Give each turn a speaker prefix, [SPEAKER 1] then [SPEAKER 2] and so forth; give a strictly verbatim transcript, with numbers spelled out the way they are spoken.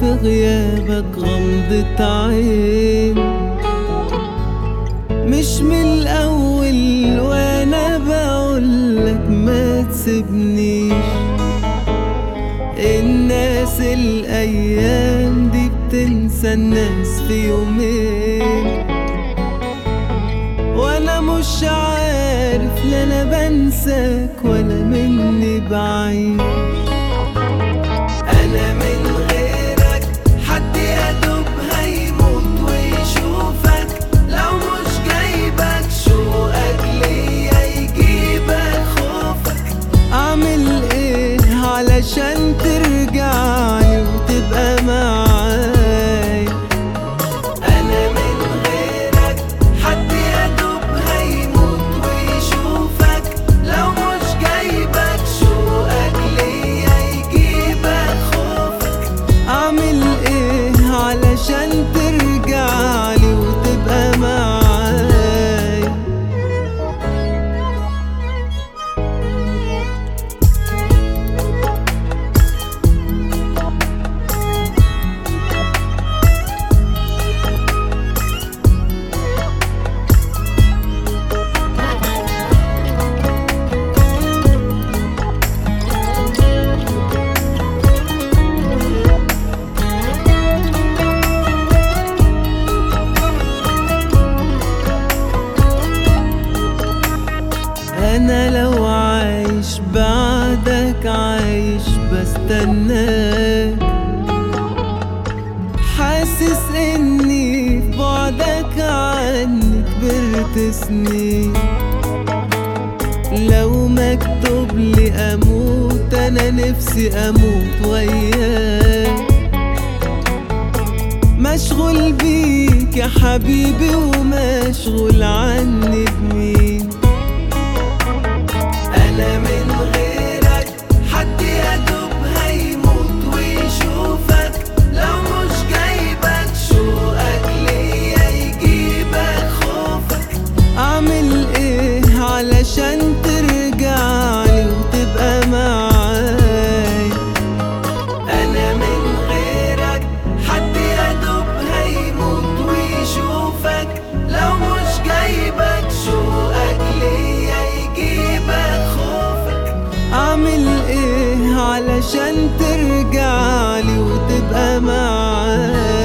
[SPEAKER 1] غيابك غمضة عين. مش من الأول وأنا بقولك ما تسيبنيش، الناس الأيام دي بتنسى الناس في يومين، وأنا مش عارف لا أنا بنساك ولا مني بعيد. أنا من غيرك حد يدوب هيموت ويشوفك، لو مش جايبك شوقك ليا يجيبك خوفك. أعمل إيه علشان ترجعلي وتبقى معايا؟ أنا من غيرك حد يدوب هيموت ويشوفك، لو مش جايبك شوقك ليا يجيبك خوفك. أعمل إيه علشان ترجعلي وتبقى معايا؟ أنا لو عايش بعدك عايش بستناك، حاسس إني في بعدك عني كبرت سنين. لو مكتوب لي أموت أنا نفسي أموت وياك، مشغول بيك يا حبيبي ومشغول عني بمين. أنا من غيرك حد يدوب هيموت ويشوفك، لو مش جايبك شوقك ليا يجيبك خوفك. أعمل إيه علشان ترجعلي وتبقى معايا؟ أنا من غيرك حد يدوب هيموت ويشوفك، لو مش جايبك شوقك ليا يجيبك خوفك. أعمل إيه علشان ترجعلي وتبقى معايا؟